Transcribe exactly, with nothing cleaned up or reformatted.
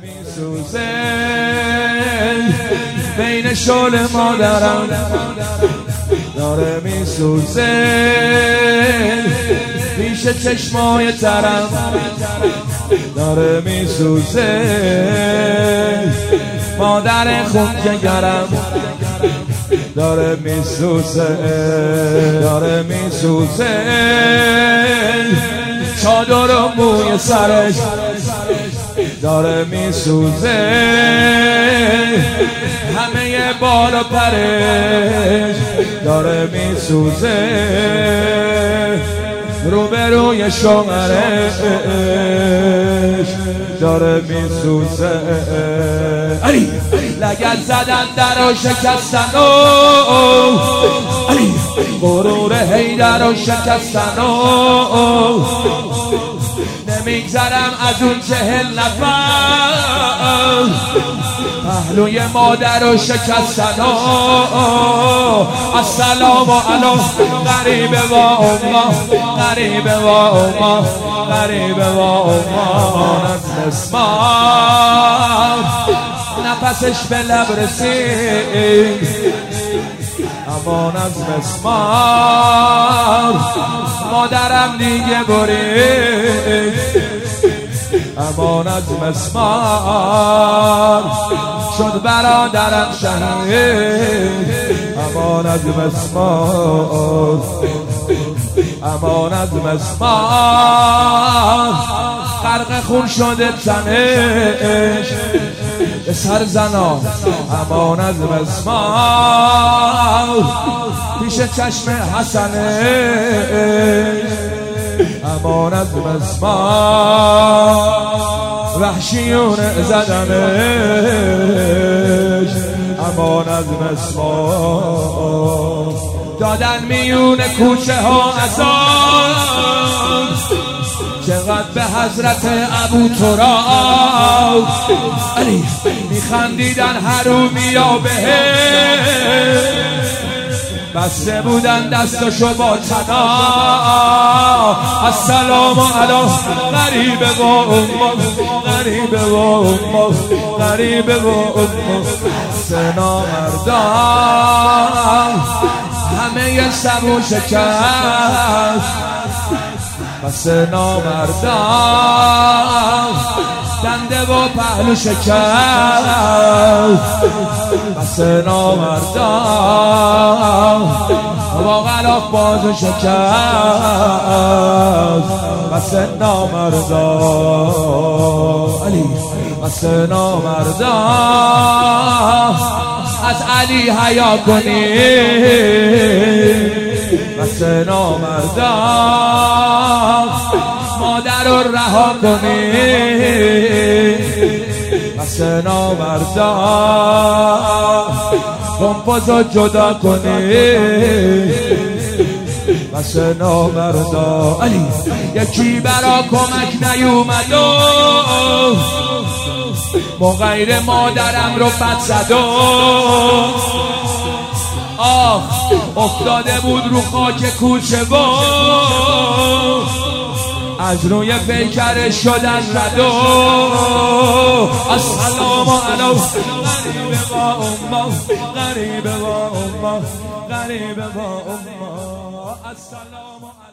میسوزه بین شل مادرم، داره میسوزه پیش چشمای ترم، داره میسوزه مادر خون جگرم، داره میسوزه داره میسوزه چادر و موی سرش، داره میسوزه همه بال و پرش، داره میسوزه روبروی شوهرش، داره میسوزه لگد زدن در و شکستن و غرور حیدر و شکستن و نمیگذرم از اون چهل نفر پهلوی مادر و شکستن و السلام علی غریبه و اما غریبه و اما غریبه و اما از مسمار نفسش به لب رسید، امان از مسمار مادرم دیگه برید، امان از مسمار شد برادرم شهید، امان از مسمار امان از مسمار غرق خون شده تنش به سر زنا، امان از مسمار پیش چشم حسنش، امان از مسمار وحشیون زدنش، امان از مسمار دادن میون کوچه ها ازان چقدر به حضرت ابو تراب علی میخندیدن حرومیا بهش، بسته بودن دستشو با تنا السلام علی غریبه و اما غریبه و اما غریبه و اما سنا مردان همه سبو شکست، پس نامردان دنده و پهلو شکست، پس نامردان با غلاف بازو شکست، پس نامردان علی پس نامردان از علی حیا کنید، پس نامردان مادر رو رها کنید، پس نامردان کمپوز رو جدا کنید، پس نامردان علی یکی برا کمک نیومد و با غیر مادرم رو بد زد و آه افتاده بود رو خاک کوچه و از روی پیکرش شدن رد و السلام علی غریبه و اما غریبه و اما غریبه و اما السلام علی